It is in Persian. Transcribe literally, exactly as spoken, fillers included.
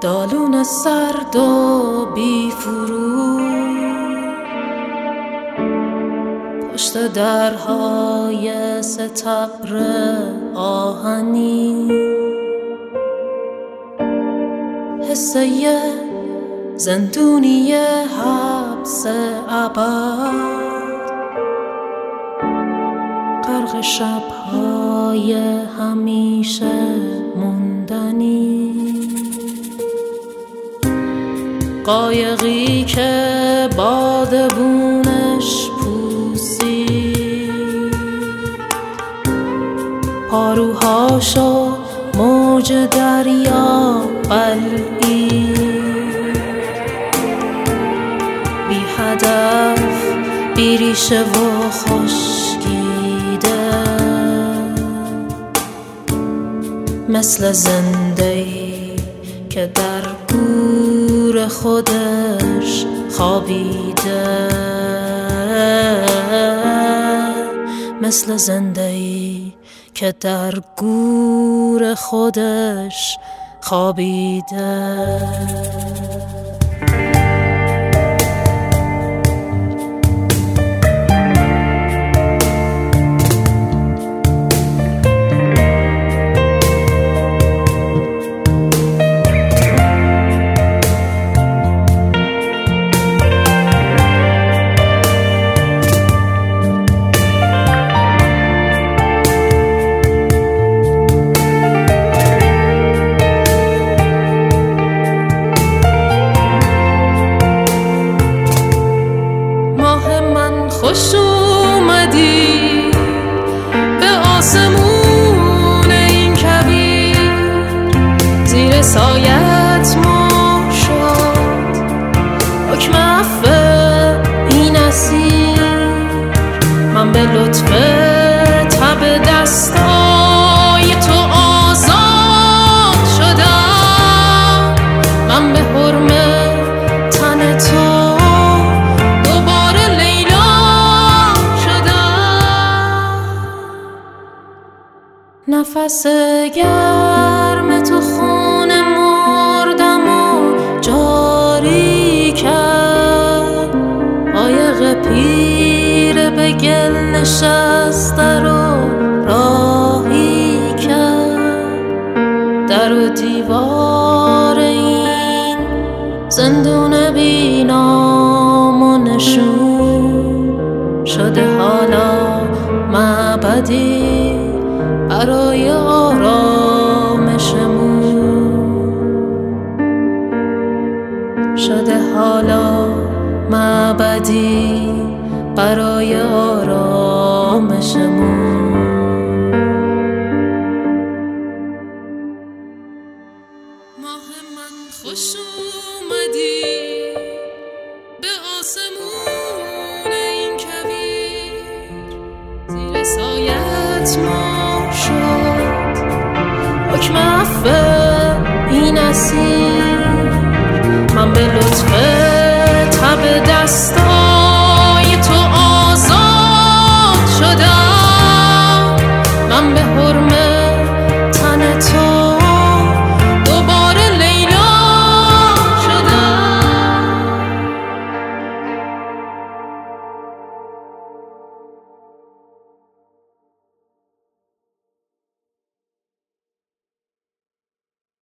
دالون سرد و بی فرو پشت درهای ستبر آهنی، حسه زندونی حبس ابد، غرق شبهای همیشه موندنی، قایقی که بادبونش پوسید، پاروهاشو موج دریا بلعید، بی هدف بی ریشه و خشکیده، مثل زنده‌ای که در گور خودش خوابیده، مثل زنده‌ای که در گور خودش خوابیده. خوش اومدی به آسمون این کبیر، زیر سایت ماه شد حکم عفو این اسیر، من به لطف تب دستای تو آزاد شدم، من به حرم تن تو نفس گرم تو خون مردم و جاری کرد، قایق پیر به گل نشسته رو راهی کرد، در و دیوار این زندون بی نام و نشون شده حالا معبدی برای آرامشمون، شده حالا معبدی برای آرامشمون. ماه من خوش اومدی به آسمون این کویر، زیر سایت ما شد حکم عفو